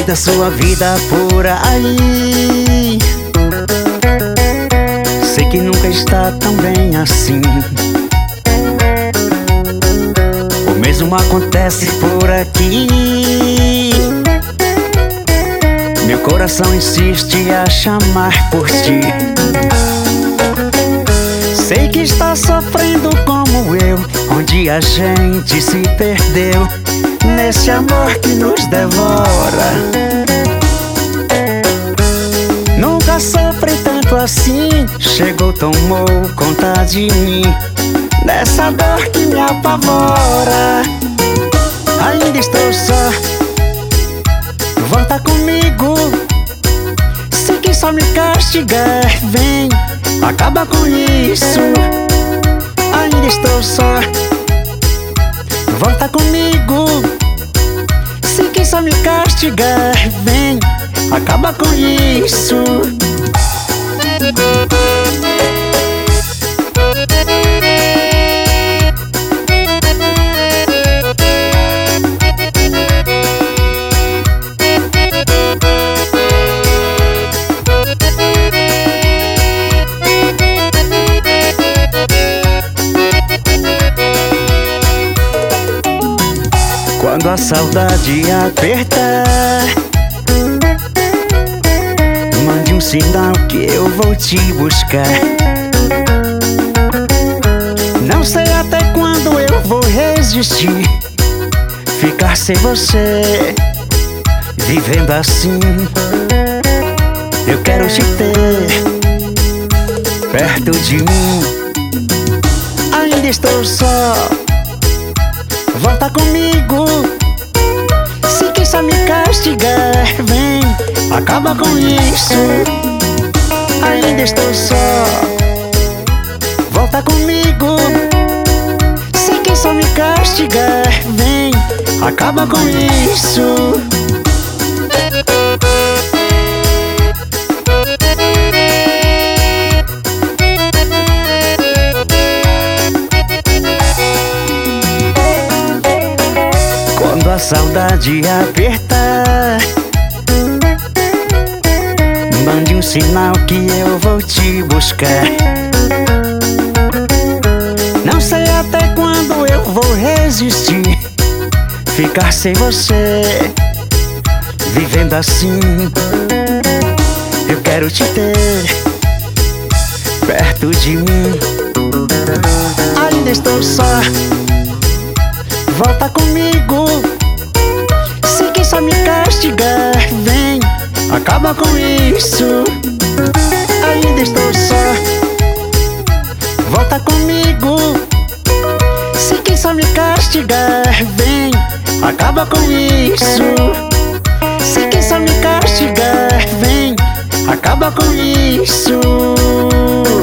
da sua vida por aí. Sei que nunca está tão bem assim. O mesmo acontece por aqui. Meu coração insiste a chamar por ti. Sei que está sofrendo como eu, onde a gente se perdeu nesse amor que nos devora. Nunca sofri tanto assim, chegou, tomou conta de mim, dessa dor que me apavora. Ainda estou só, volta comigo. Sei que só me castigar, vem, acaba com isso. Ainda estou só, volta comigo. Sei que só me castigar, vem, acaba com isso. Quando a saudade apertar, mande um sinal que eu vou te buscar. Não sei até quando eu vou resistir, ficar sem você, vivendo assim. Eu quero te ter perto de mim. Ainda estou só, volta comigo. Se quer só me castigar, vem, acaba com isso. Ainda estou só, volta comigo. Se quer só me castigar, vem, acaba com isso. Quando a saudade apertar, mande um sinal que eu vou te buscar. Não sei até quando eu vou resistir, ficar sem você, vivendo assim. Eu quero te ter perto de mim. Ainda estou só, volta comigo. Se quer só me castigar, vem, acaba com isso. Ainda estou só, volta comigo. Se quer só me castigar, vem, acaba com isso. Se quer só me castigar, vem, acaba com isso.